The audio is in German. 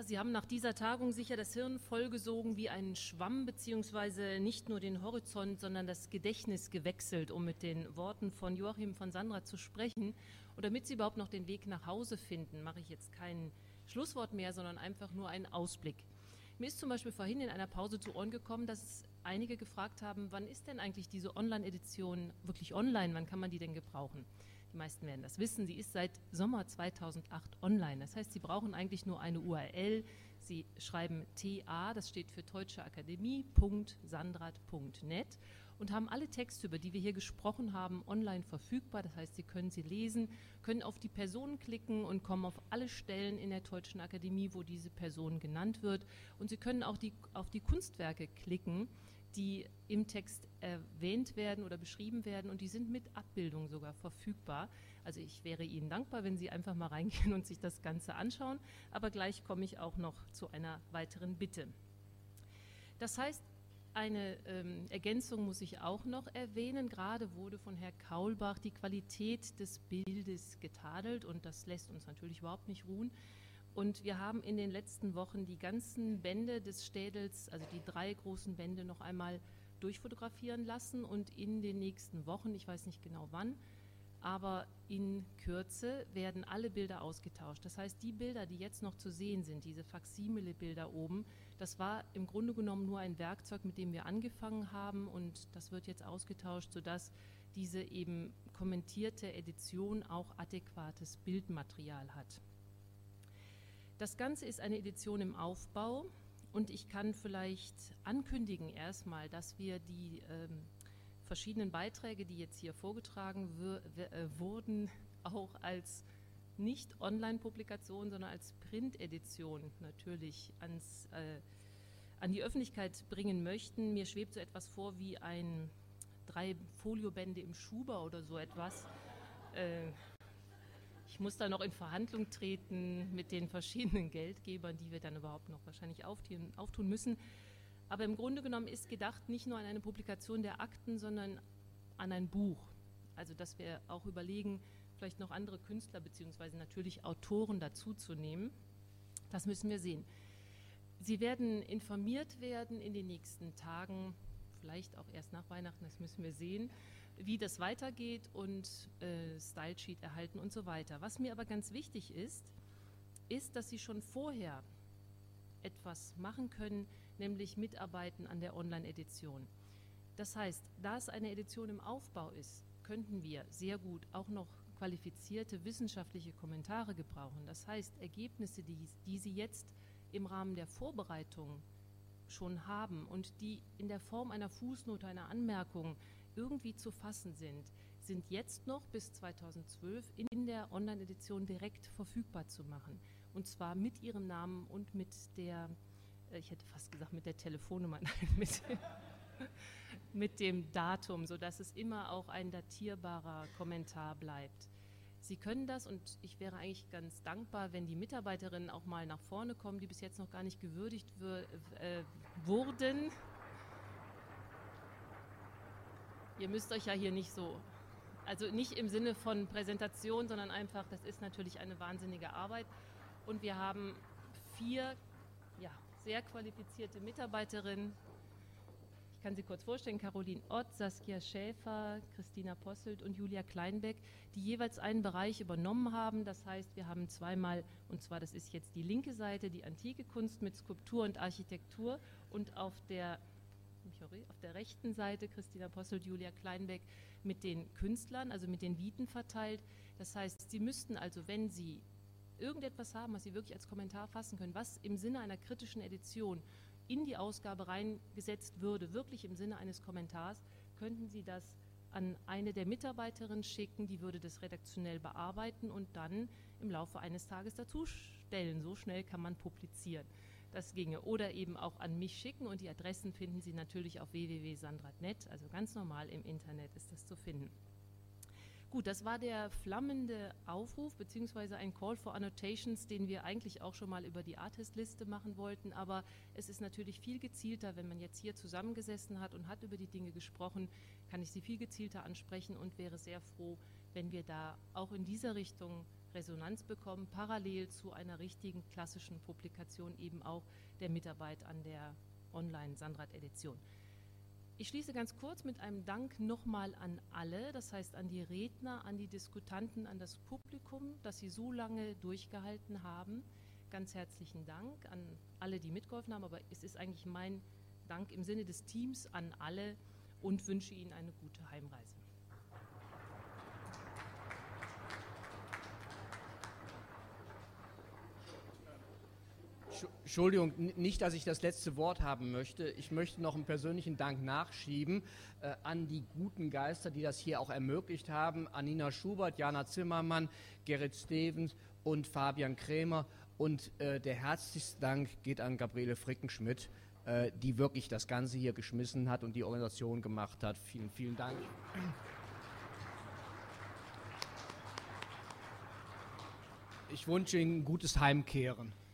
Sie haben nach dieser Tagung sicher das Hirn vollgesogen wie ein Schwamm, beziehungsweise nicht nur den Horizont, sondern das Gedächtnis gewechselt, um mit den Worten von Joachim von Sandra zu sprechen. Und damit Sie überhaupt noch den Weg nach Hause finden, mache ich jetzt kein Schlusswort mehr, sondern einfach nur einen Ausblick. Mir ist zum Beispiel vorhin in einer Pause zu Ohren gekommen, dass einige gefragt haben, wann ist denn eigentlich diese Online-Edition wirklich online, wann kann man die denn gebrauchen? Die meisten werden das wissen, sie ist seit Sommer 2008 online. Das heißt, Sie brauchen eigentlich nur eine URL. Sie schreiben TA, das steht für Deutsche Akademie.sandrad.net und haben alle Texte, über die wir hier gesprochen haben, online verfügbar. Das heißt, Sie können sie lesen, können auf die Person klicken und kommen auf alle Stellen in der Deutschen Akademie, wo diese Person genannt wird. Und Sie können auch auf die Kunstwerke klicken, die im Text erwähnt werden oder beschrieben werden, und die sind mit Abbildung sogar verfügbar. Also ich wäre Ihnen dankbar, wenn Sie einfach mal reingehen und sich das Ganze anschauen, aber gleich komme ich auch noch zu einer weiteren Bitte. Das heißt, eine Ergänzung muss ich auch noch erwähnen. Gerade wurde von Herrn Kaulbach die Qualität des Bildes getadelt, und das lässt uns natürlich überhaupt nicht ruhen. Und wir haben in den letzten Wochen die ganzen Bände des Städels, also die 3 großen Bände, noch einmal durchfotografieren lassen, und in den nächsten Wochen, ich weiß nicht genau wann, aber in Kürze werden alle Bilder ausgetauscht. Das heißt, die Bilder, die jetzt noch zu sehen sind, diese Faksimile-Bilder oben, das war im Grunde genommen nur ein Werkzeug, mit dem wir angefangen haben, und das wird jetzt ausgetauscht, sodass diese eben kommentierte Edition auch adäquates Bildmaterial hat. Das Ganze ist eine Edition im Aufbau, und ich kann vielleicht ankündigen erstmal, dass wir die verschiedenen Beiträge, die jetzt hier vorgetragen wurden, auch als nicht Online-Publikation, sondern als Print-Edition natürlich an die Öffentlichkeit bringen möchten. Mir schwebt so etwas vor wie 3 Foliobände im Schuber oder so etwas. Ich muss da noch in Verhandlung treten mit den verschiedenen Geldgebern, die wir dann überhaupt noch wahrscheinlich auftun müssen. Aber im Grunde genommen ist gedacht nicht nur an eine Publikation der Akten, sondern an ein Buch. Also dass wir auch überlegen, vielleicht noch andere Künstler bzw. natürlich Autoren dazuzunehmen. Das müssen wir sehen. Sie werden informiert werden in den nächsten Tagen, vielleicht auch erst nach Weihnachten, das müssen wir sehen, wie das weitergeht, und Stylesheet erhalten und so weiter. Was mir aber ganz wichtig ist, dass Sie schon vorher etwas machen können, nämlich mitarbeiten an der Online-Edition. Das heißt, da es eine Edition im Aufbau ist, könnten wir sehr gut auch noch qualifizierte wissenschaftliche Kommentare gebrauchen. Das heißt, Ergebnisse, die Sie jetzt im Rahmen der Vorbereitung schon haben und die in der Form einer Fußnote, einer Anmerkung irgendwie zu fassen sind jetzt noch bis 2012 in der Online-Edition direkt verfügbar zu machen. Und zwar mit Ihrem Namen und mit der, ich hätte fast gesagt mit der Telefonnummer, nein, mit dem Datum, sodass es immer auch ein datierbarer Kommentar bleibt. Sie können das, und ich wäre eigentlich ganz dankbar, wenn die Mitarbeiterinnen auch mal nach vorne kommen, die bis jetzt noch gar nicht gewürdigt wurden. Ihr müsst euch ja hier nicht so, also nicht im Sinne von Präsentation, sondern einfach, das ist natürlich eine wahnsinnige Arbeit. Und wir haben 4 sehr qualifizierte Mitarbeiterinnen. Ich kann sie kurz vorstellen: Caroline Ott, Saskia Schäfer, Christina Posselt und Julia Kleinbeck, die jeweils einen Bereich übernommen haben. Das heißt, wir haben zweimal, und zwar das ist jetzt die linke Seite, die antike Kunst mit Skulptur und Architektur, und auf der rechten Seite Christina Posselt, Julia Kleinbeck mit den Künstlern, also mit den Viten verteilt. Das heißt, Sie müssten also, wenn Sie irgendetwas haben, was Sie wirklich als Kommentar fassen können, was im Sinne einer kritischen Edition in die Ausgabe reingesetzt würde, wirklich im Sinne eines Kommentars, könnten Sie das an eine der Mitarbeiterinnen schicken, die würde das redaktionell bearbeiten und dann im Laufe eines Tages dazustellen. So schnell kann man publizieren. Das ginge. Oder eben auch an mich schicken, und die Adressen finden Sie natürlich auf www.sandrad.net, also ganz normal im Internet ist das zu finden. Gut, das war der flammende Aufruf bzw. ein Call for Annotations, den wir eigentlich auch schon mal über die Artist-Liste machen wollten, aber es ist natürlich viel gezielter, wenn man jetzt hier zusammengesessen hat und hat über die Dinge gesprochen, kann ich Sie viel gezielter ansprechen und wäre sehr froh, wenn wir da auch in dieser Richtung Resonanz bekommen, parallel zu einer richtigen klassischen Publikation eben auch der Mitarbeit an der Online-Sandrad-Edition. Ich schließe ganz kurz mit einem Dank nochmal an alle, das heißt an die Redner, an die Diskutanten, an das Publikum, dass Sie so lange durchgehalten haben. Ganz herzlichen Dank an alle, die mitgeholfen haben, aber es ist eigentlich mein Dank im Sinne des Teams an alle und wünsche Ihnen eine gute Heimreise. Entschuldigung, nicht, dass ich das letzte Wort haben möchte. Ich möchte noch einen persönlichen Dank nachschieben an die guten Geister, die das hier auch ermöglicht haben. An Nina Schubert, Jana Zimmermann, Gerrit Stevens und Fabian Krämer. Und der herzlichste Dank geht an Gabriele Frickenschmidt, die wirklich das Ganze hier geschmissen hat und die Organisation gemacht hat. Vielen, vielen Dank. Ich wünsche Ihnen ein gutes Heimkehren.